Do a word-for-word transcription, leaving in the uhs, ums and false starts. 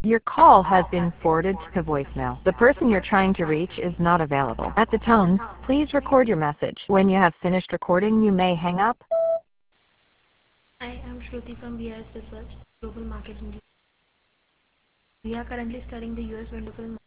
Your call has been forwarded to voicemail. The person you're trying to reach is not available. At the tone, please record your message. When you have finished recording, you may hang up. I am Shruti from B I S Research, Global Market India. We are currently studying the U S window film